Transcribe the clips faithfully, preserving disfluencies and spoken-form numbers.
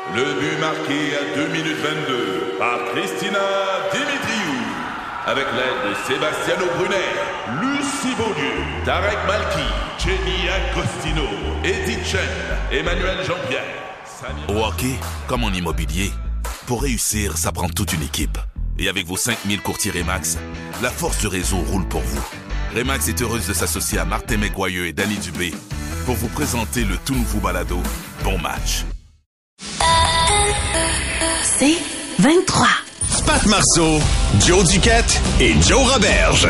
Le but marqué à deux minutes vingt-deux par Christina Dimitriou. Avec l'aide de Sebastiano Brunet, Lucie Beaulieu, Tarek Malki, Jenny Agostino, Edith Chen, Emmanuel Jean-Pierre. Samir... Au hockey, comme en immobilier, pour réussir, ça prend toute une équipe. Et avec vos cinq mille courtiers Remax, la force du réseau roule pour vous. Remax est heureuse de s'associer à Martin McGuire et Danny Dubé pour vous présenter le tout nouveau balado Bon Match. C'est vingt-trois. Pat Marceau, Joe Duquette et Joe Roberge.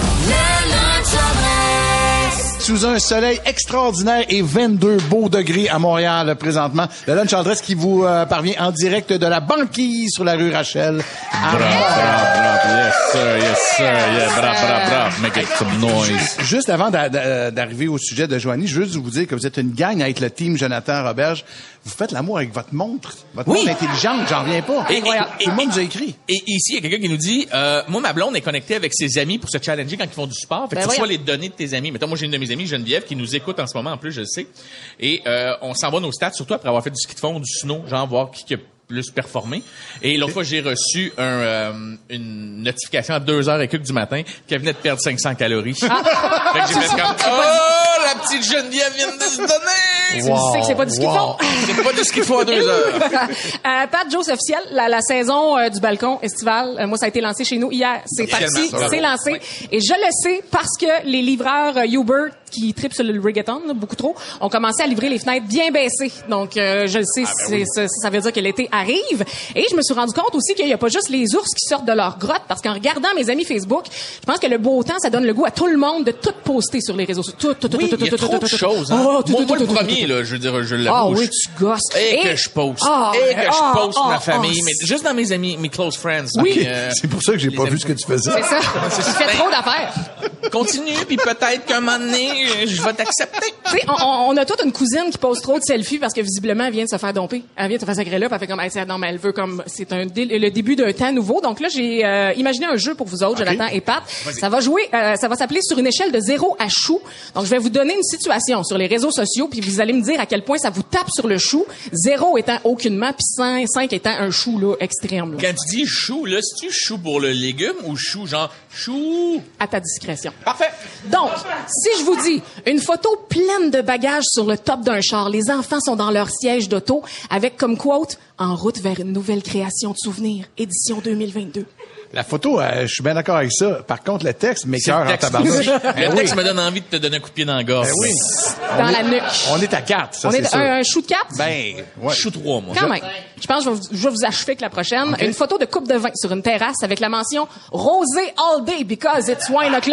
Sous un soleil extraordinaire et vingt-deux beaux degrés à Montréal présentement. Le Lunch Andress qui vous euh, parvient en direct de la banquise sur la rue Rachel. Bravo, bravo, yes sir, yes sir, yeah, bravo, bravo, bravo, make it some noise. Juste avant d'a- d'a- d'arriver au sujet de Joanie, je veux juste vous dire que vous êtes une gang avec le team Jonathan Roberge. Vous faites l'amour avec votre montre. Votre Oui. montre intelligente, j'en reviens pas. Et- Incroyable. et- Tout le monde et- nous a écrit. Et ici, il y a quelqu'un qui nous dit, euh, moi, ma blonde est connectée avec ses amis pour se challenger quand ils font du sport. Fait que Ben tu reçois voyons. les données de tes amis. Mettons, moi, j'ai une de mes amies, Geneviève, qui nous écoute en ce moment, en plus, je le sais. Et euh, on s'envoie nos stats, surtout après avoir fait du ski de fond, du snow, genre voir qui, qui a plus performé. Et l'autre fois, j'ai reçu un, euh, une notification à deux heures et quelques du matin qu'elle venait de perdre cinq cents calories. Fait que j'ai fait comme, oh, la petite Geneviève vient de se donner! Tu sais que c'est pas du ski de fond. C'est pas du ski de fond à deux heures. euh, Pat, Joe, c'est officiel. La, la saison euh, du balcon estival, euh, moi, ça a été lancé chez nous hier. C'est Officiellement, parti, ça. c'est lancé. Ouais. Et je le sais parce que les livreurs euh, Uber qui trippent sur le reggaeton, là, beaucoup trop, ont commencé à livrer les fenêtres bien baissées. Donc, euh, je le sais, c'est, ça, ça veut dire que l'été arrive. Et je me suis rendu compte aussi qu'il n'y a pas juste les ours qui sortent de leur grotte, parce qu'en regardant mes amis Facebook, je pense que le beau temps, ça donne le goût à tout le monde de tout poster sur les réseaux sociaux. Tout, tout, Oui, tout, il y a tout, trop tout, de tout, tout. choses. Hein? Oh, tout, moi, tout, moi, tout, le tout, premier, tout, là, je veux dire, je Ah l'avoue. oui, tu gosses. Et, Et- que je poste. Ah, et que je ah, poste ah, ma ah, famille. ah. mais juste dans mes amis, mes close friends. Oui. Mais, euh, C'est pour ça que j'ai les pas amis- vu ce que tu faisais. C'est ça. Tu fais trop d'affaires. Continue, puis peut-être qu'un moment donné, euh, je vais t'accepter. Tu sais, on, on on a toute une cousine qui pose trop de selfies parce que visiblement, elle vient de se faire domper. Elle vient de se faire sacrer là, puis elle fait comme, hey, c'est- non, mais elle veut comme, c'est un dé- le début d'un temps nouveau. Donc là, j'ai euh, imaginé un jeu pour vous autres, Jonathan et Pat. Ça va jouer, euh, ça va s'appeler sur une échelle de zéro à chou. Donc je vais vous donner une situation sur les réseaux sociaux, puis vous allez me dire à quel point ça vous tape sur le chou. Zéro étant aucunement, puis cinq, cinq étant un chou là extrême. Là. Quand tu dis chou, là, c'est-tu chou pour le légume ou chou genre chou? À ta discrétion. Parfait. Donc, si je vous dis une photo pleine de bagages sur le top d'un char, les enfants sont dans leur siège d'auto avec comme quote « En route vers une nouvelle création de souvenirs, édition deux mille vingt-deux ». La photo, euh, je suis bien d'accord avec ça. Par contre, le texte, mes C'est cœurs le en texte. tabarnouche. Le Ben texte oui. me donne envie de te donner un coup de pied dans la gorge. Ben oui. Dans On la est- nuque. On est à quatre, ça, On c'est est sûr. un, un chou de quatre? Ben, ouais. Chou trois, moi. Quand même. Je pense que je vais vous, je vais vous achever avec la prochaine. Une photo de coupe de vin sur une terrasse avec la mention « Rosé all day because it's wine o'clock ».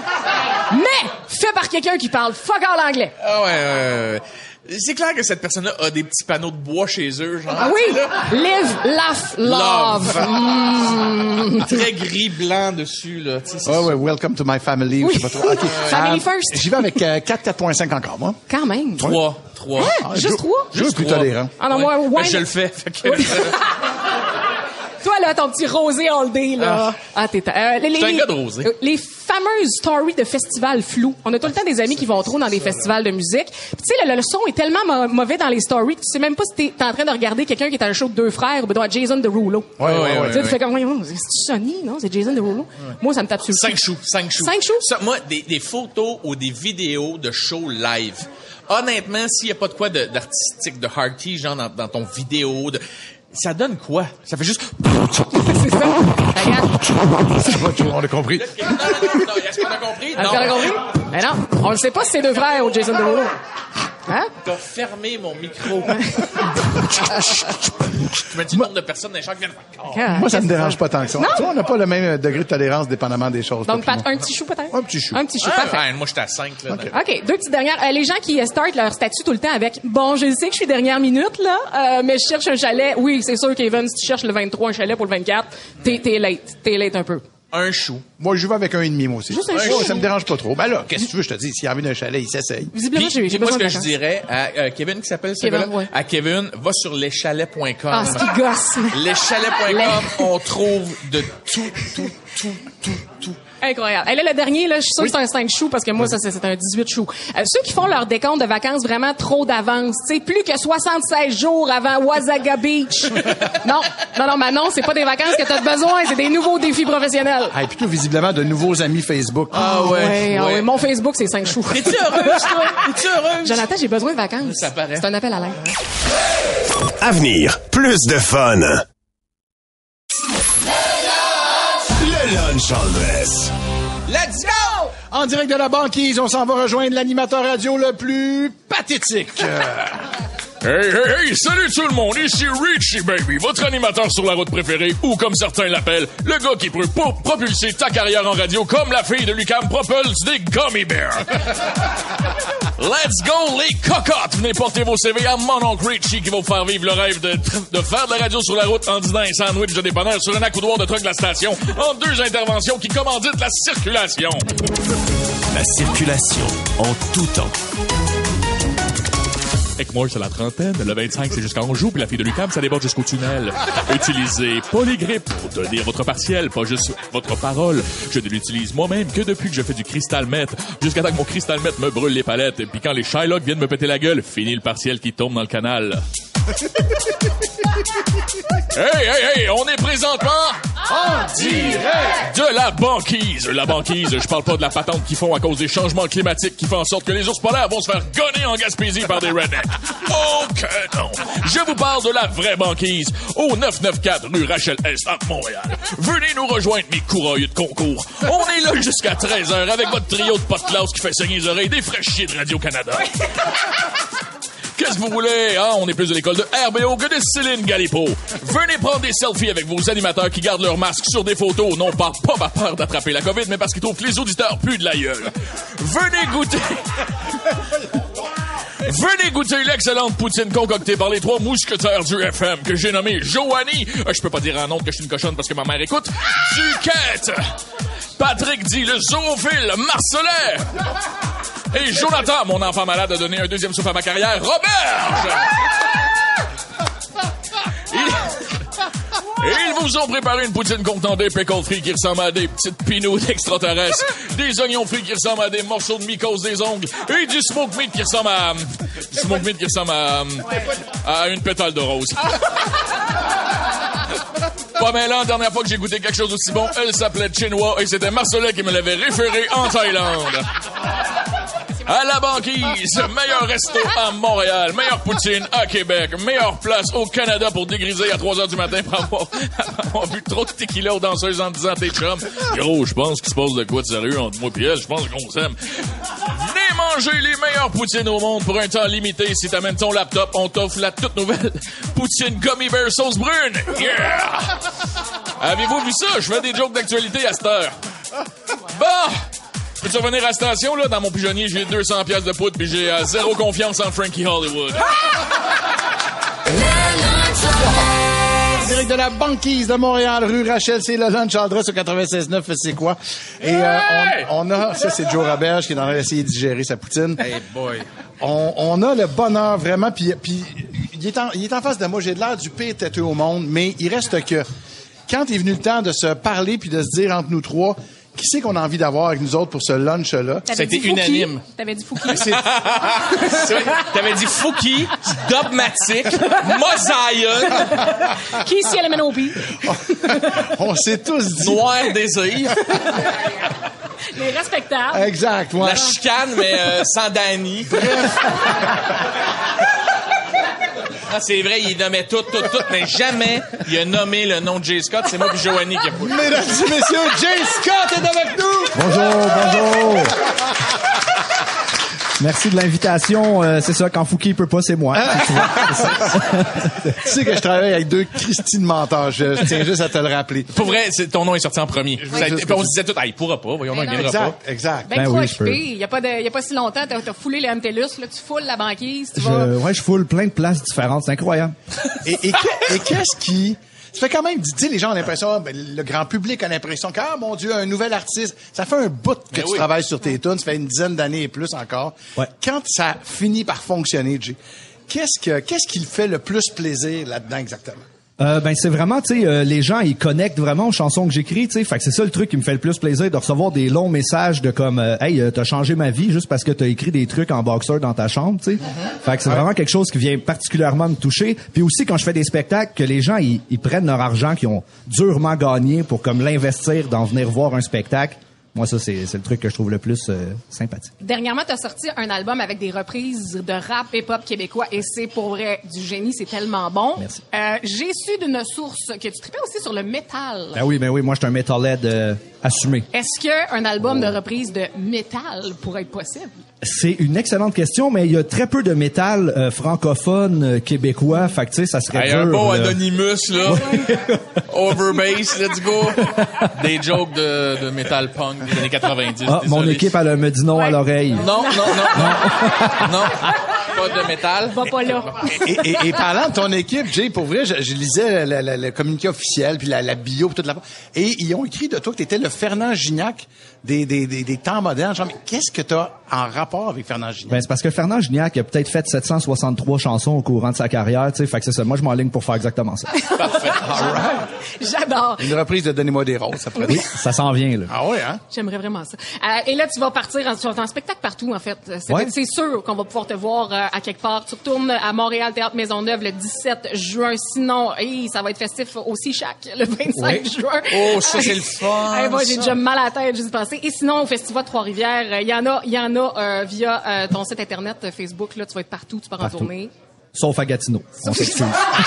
Mais fait par quelqu'un qui parle fuck all anglais. Ah ouais, ouais, ouais. C'est clair que cette personne-là a des petits panneaux de bois chez eux, genre. Ah oui! Live, laugh, love. Mm. Très gris, blanc dessus, là. Tu sais, c'est Ah ouais, welcome to my family. Oui. Je sais pas trop. OK. Family Euh, first. J'y vais avec euh, quatre, quatre virgule cinq encore, moi. Quand même. Trois. Trois. Hein? Juste Joe- trois? Joe est plus trois. tolérant. Ah non, moi, Ouais. wine- Ben, je le fais. Fait que... Oui. Toi, là, ton petit rosé all day, là. Ah, t'es... Euh, les, Je suis un les- gars de rosé. euh, Les fameuses stories de festivals flous. On a tout le temps des amis qui vont trop dans des festivals de musique. Puis, tu sais, le, le son est tellement mo- mauvais dans les stories que tu sais même pas si t'es, t'es en train de regarder quelqu'un qui est à un show de deux frères ou ben, à Jason Derulo. Ouais, ouais, ouais. Tu sais, tu fais comme, voyons, c'est Sonny, non? C'est Jason Derulo. Moi, ça me tape sur le Cinq cul. choux, cinq choux. Cinq choux? Ça, moi, des, des photos ou des vidéos de shows live. Honnêtement, s'il y a pas de quoi de- d'artistique, de hearty, genre dans, dans ton vidéo, de, ça donne quoi? Ça fait juste... C'est ça. Regarde. Ça va, Joe, on a compris. Non, non, non, non, est-ce qu'on a compris? Est-ce qu'on a compris? Mais non, on le sait pas si c'est deux frères ou Jason Derulo. Hein? T'as fermé mon micro. Tu m'as dit le nombre de personnes dans les champs qui viennent faire... Moi, ça me dérange pas tant que ça. Tu vois, on n'a pas le même degré de tolérance dépendamment des choses. Donc, toi Pat, puis moi. un petit chou peut-être? Un petit chou. Un petit chou, Ah, parfait. ouais, moi, j'étais à cinq, là. Ok. OK, deux petites dernières. Euh, les gens qui euh, startent leur statut tout le temps avec « Bon, je sais que je suis dernière minute, là, euh, mais je cherche un chalet. » Oui, c'est sûr, Kevin, si tu cherches le vingt-trois, un chalet pour le vingt-quatre, t'es, t'es late. T'es late un peu. Un chou. Moi, je vais avec un et demi, moi aussi. Juste un Ouais, chou. Ça me dérange pas trop. Ben là, qu'est-ce que tu veux, je te dis, s'il y a envie d'un chalet, il s'essaye. Visiblement, Puis, j'ai, puis j'ai moi, besoin ce de que je vacances. dirais à euh, Kevin, qui s'appelle ce Kevin, gars-là? ouais. À Kevin, va sur leschalets point com. Ah, ce qui gosse. leschalets point com, on trouve de tout, tout, tout, tout, tout. Incroyable. Et là, le dernier, là, je suis sûre oui. que c'est un cinq choux parce que moi, ça, c'est, c'est un dix-huit choux. Euh, ceux qui font leur décompte de vacances vraiment trop d'avance, tu sais, plus que soixante-seize jours avant Wasaga Beach. non, non, non, mais non, c'est pas des vacances que t'as besoin, c'est des nouveaux défis professionnels. Ah, et plutôt visiblement de nouveaux amis Facebook. Ah ouais. ouais, ah ouais. Mon Facebook, c'est cinq choux. T'es-tu heureuse, toi? T'es-tu heureuse? Jonathan, j'ai besoin de vacances. Ça paraît. C'est un appel à l'aide. Avenir, plus de fun. Le lunch Andress. Let's go! En direct de la banquise, on s'en va rejoindre l'animateur radio le plus pathétique. Hey, hey, hey, salut tout le monde, ici Richie Baby, votre animateur sur la route préférée, ou comme certains l'appellent, le gars qui peut pro- propulser ta carrière en radio comme la fille de Lucam propulse des Gummy Bears. Let's go les cocottes! Venez porter vos C V à mon oncle Richie qui va vous faire vivre le rêve de, de faire de la radio sur la route en dînant un sandwich de dépanneur sur un accoudoir de truck de la station en deux interventions qui commanditent la circulation. La circulation en tout temps. Ekmore, c'est la trentaine. Le vingt-cinq, c'est jusqu'à Anjou. Puis la fille de Lucam, ça déborde jusqu'au tunnel. Utilisez Polygrip pour tenir votre partiel, pas juste votre parole. Je ne l'utilise moi-même que depuis que je fais du Crystal Meth. Jusqu'à temps que mon Crystal Meth me brûle les palettes. Et puis quand les Shylock viennent me péter la gueule, fini le partiel qui tombe dans le canal. Hey, hey, hey, on est présentement en direct de la banquise. La banquise, je parle pas de la patente qu'ils font à cause des changements climatiques qui font en sorte que les ours polaires vont se faire gonner en Gaspésie par des rednecks. Oh que non! Je vous parle de la vraie banquise au neuf cent quatre-vingt-quatre rue Rachel-Est à Montréal. Venez nous rejoindre, mes courroyeux de concours. On est là jusqu'à treize heures avec votre trio de potes qui fait saigner les oreilles des fraîchiers de Radio-Canada. Qu'est-ce que vous voulez? Hein? On est plus de l'école de R B O que de Céline Galipo. Venez prendre des selfies avec vos animateurs qui gardent leur masque sur des photos, non pas, pas par peur d'attraper la COVID, mais parce qu'ils trouvent que les auditeurs puent de la gueule. Venez goûter... Venez goûter l'excellente poutine concoctée par les trois mousquetaires du F M que j'ai nommé Joanie. Euh, je peux pas dire un nom que je suis une cochonne parce que ma mère écoute. Duquette. Patrick dit le zoophile Marcelet. Et Jonathan, mon enfant malade, a donné un deuxième souffle à ma carrière, Robert! Et ils vous ont préparé une poutine contenant des pickles frits qui ressemblent à des petites pinouts d'extraterrestres, des oignons frits qui ressemblent à des morceaux de mycose des ongles, et du smoke meat qui ressemble à... du smoke meat qui ressemble à... à une pétale de rose. Pas mal, la dernière fois que j'ai goûté quelque chose aussi bon, elle s'appelait Chinois, et c'était Marcelet qui me l'avait référé en Thaïlande. À la banquise, meilleur resto à Montréal, meilleure poutine à Québec, meilleure place au Canada pour dégriser à trois heures du matin pour avoir, avoir vu trop de tequila aux danseuses en disant t'es chum. Gros, je pense qu'il se passe de quoi de sérieux entre moi et elle, je pense qu'on s'aime. Venez manger les meilleures poutines au monde pour un temps limité. Si t'amènes ton laptop, on t'offre la toute nouvelle poutine Gummy Bear sauce brune. Yeah! Avez-vous vu ça? Je fais des jokes d'actualité à cette heure. Bon! Peux-tu revenir à la station, là? Dans mon pigeonnier, j'ai deux cents piastres de poudre puis j'ai euh, zéro confiance en Frankie Hollywood. Direct de la banquise de Montréal, rue Rachel, c'est le lunch Andress au quatre-vingt-seize neuf, c'est quoi? Et euh, on, on a, ça c'est Joe Roberge qui est en train d'essayer de digérer sa poutine. Hey boy. On, on a le bonheur vraiment, puis puis il est en, il est en face de moi, j'ai de l'air du pire têteux au monde, mais il reste que quand est venu le temps de se parler puis de se dire entre nous trois, qui c'est qu'on a envie d'avoir avec nous autres pour ce lunch-là? C'était unanime. T'avais dit Fouki. T'avais dit Fouki, Dogmatic, Mosaïon. Qui ici à la M N O P? On s'est tous dit. Noir Désir. Les respectables. Exact, ouais. La chicane, mais euh, sans Danny. Ah, c'est vrai, il nommait tout, tout, tout, mais jamais il a nommé le nom de Jay Scott. C'est moi puis Joanie qui a foutu. Mesdames et messieurs, Jay Scott est avec nous! Bonjour, bonjour! Merci de l'invitation. Euh, c'est ça, quand Fouki peut pas, c'est moi. Tu sais que je travaille avec deux Christine menteurs. Je, je tiens juste à te le rappeler. Pour vrai, c'est, ton nom est sorti en premier. Oui. Ça a été, puis on se disait tout, ah, il pourra pas, voyons, non, il viendra exact, pas. Exact, ben, ben trop oui, occupé. Il y a pas de, il y a pas si longtemps, t'as, t'as foulé le M T L U S, là, tu foules la banquise, tu je, vas. Ouais, je foule plein de places différentes. C'est incroyable. et, et, que, et qu'est-ce qui, ça fait quand même, tu sais, les gens ont l'impression, ben, le grand public a l'impression que, ah, mon Dieu, un nouvel artiste. Ça fait un bout que ben tu oui. travailles sur tes tunes, ça fait une dizaine d'années et plus encore. Ouais. Quand ça finit par fonctionner, Jay, qu'est-ce que, qu'est-ce qui le fait le plus plaisir là-dedans exactement? Euh, ben c'est vraiment, tu sais, euh, les gens ils connectent vraiment aux chansons que j'écris, tu sais. Fait que c'est ça le truc qui me fait le plus plaisir, de recevoir des longs messages de comme, euh, hey, euh, t'as changé ma vie juste parce que t'as écrit des trucs en boxeur dans ta chambre, tu sais. Mm-hmm. Fait que c'est ouais. vraiment quelque chose qui vient particulièrement me toucher. Puis aussi quand je fais des spectacles, que les gens ils, ils prennent leur argent qu'ils ont durement gagné pour comme l'investir dans venir voir un spectacle. Moi, ça, c'est, c'est le truc que je trouve le plus euh, sympathique. Dernièrement, tu as sorti un album avec des reprises de rap hip-hop québécois et c'est pour vrai du génie, c'est tellement bon. Merci. Euh, j'ai su d'une source que tu tripais aussi sur le métal. Ben oui, ben oui, moi, je suis un metalhead euh, assumé. Est-ce qu'un album de reprise de métal pourrait être possible? C'est une excellente question, mais il y a très peu de métal euh, francophone euh, québécois. Fait que, tu sais, ça serait hey, dur. Un bon là. Anonymous, là. Overbass, let's go. Des jokes de, de métal punk des années quatre-vingt-dix. Ah, mon équipe, elle me dit non ouais. à l'oreille. Non, non, non, non. non. Pas de métal. Va pas là. Et, et, et parlant de ton équipe, Jay, pour vrai, je, je lisais le, le, le communiqué officiel, puis la, la bio, puis toute la... Et ils ont écrit de toi que t'étais le Fernand Gignac des, des, des, des temps modernes. Genre, mais qu'est-ce que t'as en rapport avec Fernand Gignac? Ben, c'est parce que Fernand Gignac a peut-être fait sept cent soixante-trois chansons au courant de sa carrière, tu sais. Fait que c'est ça. Moi, je m'enligne pour faire exactement ça. Parfait. All right. J'adore. Une reprise de Donnez-moi des roses, ça pourrait Oui, ça s'en vient, là. Ah ouais, hein? J'aimerais vraiment ça. Euh, et là, tu vas partir en, tu vas en spectacle partout, en fait. C'est, ouais. c'est sûr qu'on va pouvoir te voir euh, à quelque part. Tu retournes à Montréal, Théâtre Maisonneuve, le dix-sept juin. Sinon, hey, ça va être festif aussi chaque le vingt-cinq oui. juin. Oh, ça, c'est le fun. Hey, moi, j'ai ça. déjà mal à la tête juste passer. Et sinon, au Festival de Trois-Rivières, il y en a, il y en a euh, via euh, ton site internet euh, Facebook. Là, tu vas être partout, tu pars en tournée. Sauf à Gatineau. On s'excuse.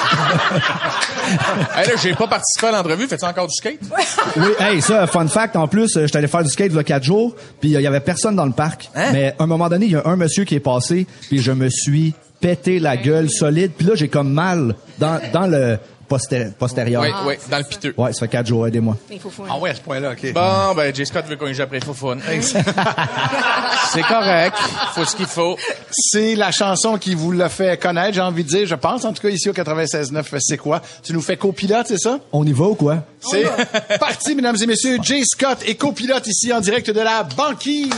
Hey, là, j'ai pas participé à l'entrevue. Fais-tu encore du skate? Oui, hey, ça, fun fact, en plus, j'étais allé faire du skate il y a quatre jours, puis il euh, y avait personne dans le parc. Hein? Mais à un moment donné, il y a un monsieur qui est passé, puis je me suis pété la gueule solide, puis là, j'ai comme mal dans, dans le posté- postérieur. Oui, oui, dans le piteux. Ouais, ça fait quatre jours, aidez-moi. Ah ouais, à ce point-là, OK. Bon, ben, J. Scott veut qu'on y joue après Foufoune. C'est correct. Faut ce qu'il faut. C'est la chanson qui vous l'a fait connaître, j'ai envie de dire, je pense, en tout cas, ici au quatre-vingt-seize neuf, c'est quoi? Tu nous fais copilote, c'est ça? On y va ou quoi? C'est parti, mesdames et messieurs. J. Scott est copilote ici en direct de la banquise.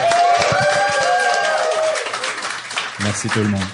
Merci tout le monde.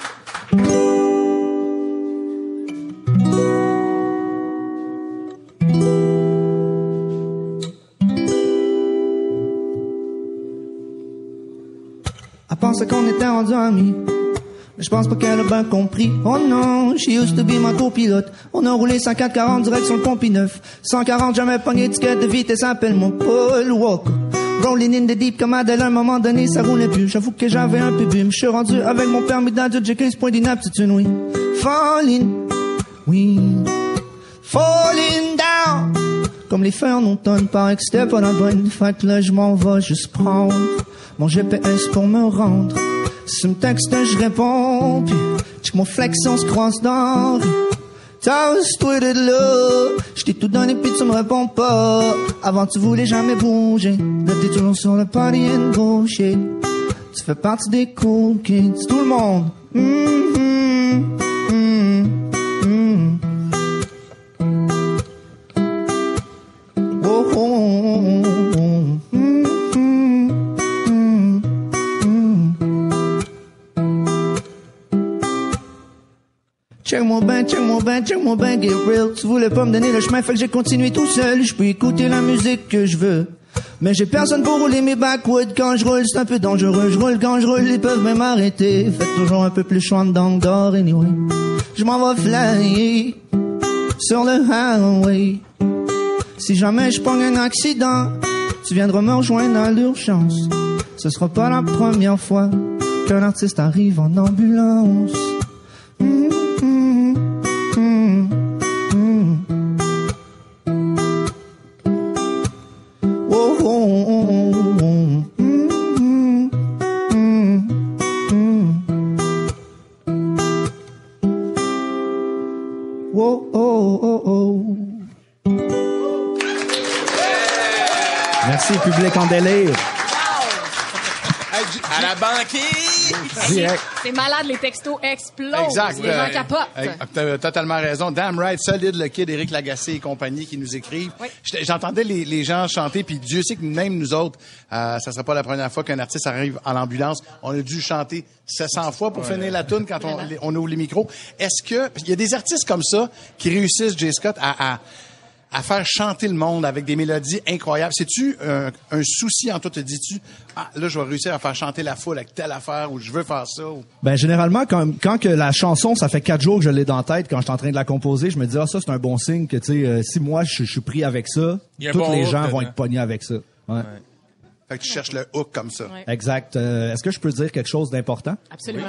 Elle pensait qu'on était rendus amis, mais je pense pas qu'elle a bien compris. Oh non, she used to be ma copilote. On a roulé cent quatre quarante direct sur le Pont Neuf. cent quarante, jamais pogné étiquette de vitesse, appelle-moi Paul Walker. Rolling in the deep comme Adèle, à un moment donné, ça roulait plus. J'avoue que j'avais un peu bu, mais je suis rendu avec mon permis d'adulte, j'ai quinze points d'inaptitude, oui. Falling, oui. Falling down. Comme les feuilles en automne, paraît que c'était pas la bonne. Fait que là, je m'en vais juste prendre mon G P S pour me rendre. Si tu me textes, je réponds. Puis, check mon flex, on se croise dans la rue. T'as tweeted là, j't'ai tout donné pis tu me réponds pas. Avant tu voulais jamais bouger, là t'es toujours sur le party and bullshit. Tu fais partie des cool kids, tout le monde. Mm-hmm. Mm-hmm. Oh, oh, oh, oh. Mm-hmm. Mm-hmm. Check-moi ben, check-moi ben, check-moi ben, get real. Tu voulais pas me donner le chemin, fait que j'ai continué tout seul. Je peux écouter la musique que je veux, mais j'ai personne pour rouler mes backwoods. Quand je roule, c'est un peu dangereux. Je roule quand je roule, ils peuvent même m'arrêter. Faites toujours un peu plus chaud dans le dehors, anyway. Je m'en vais flyer sur le highway. Si jamais je prends un accident, tu viendras me rejoindre à l'urgence. Ce sera pas la première fois qu'un artiste arrive en ambulance. Mmh. Merci, public en délire. Hey, À la banquise! Direct. C'est malade, les textos explosent. Exact. Les gens Euh, capotent. euh, T'as totalement raison. Damn right. Solide, le kid, Éric Lagacé et compagnie qui nous écrivent. Oui. J'étais- J'entendais les, les gens chanter, puis Dieu sait que même nous autres, euh, ça sera pas la première fois qu'un artiste arrive à l'ambulance. On a dû chanter sept cents fois pour finir la tune quand on, les- on ouvre les micros. Est-ce que... Il y a des artistes comme ça qui réussissent, J. Scott, à... à à faire chanter le monde avec des mélodies incroyables. C'est-tu un, un souci en toi? Te dis-tu, ah, là, je vais réussir à faire chanter la foule avec telle affaire ou je veux faire ça? Ou... Ben généralement quand quand que la chanson ça fait quatre jours que je l'ai dans la tête quand je suis en train de la composer, je me dis ah ça c'est un bon signe que tu sais euh, si moi je je suis pris avec ça, Il y a un tous bon les hook gens vont dedans. être pognés avec ça. Ouais. Fait que tu cherches le hook comme ça. Ouais. Exact. Euh, est-ce que je peux dire quelque chose d'important? Absolument.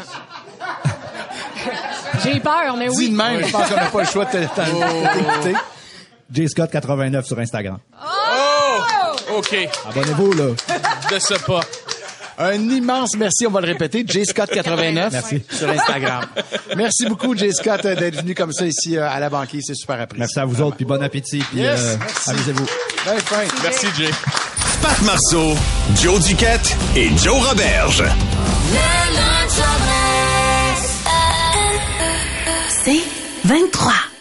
J'ai peur, mais Dis oui. de même, je pense qu'on n'a pas le choix de te- Oh. de t'écouter. J Scott quatre-vingt-neuf sur Instagram. Oh! OK. Abonnez-vous là. De ce pas. Un immense merci, on va le répéter, J. Scott quatre-vingt-neuf Merci. sur Instagram. Merci beaucoup, J. Scott, euh, d'être venu comme ça ici euh, à la banquise. C'est super apprécié. Merci à vous autres puis bon appétit puis Yes, euh, merci. amusez-vous. Ben fin. Merci, Jay. Pat Marceau, Joe Duquette et Joe Roberge. C'est vingt-trois.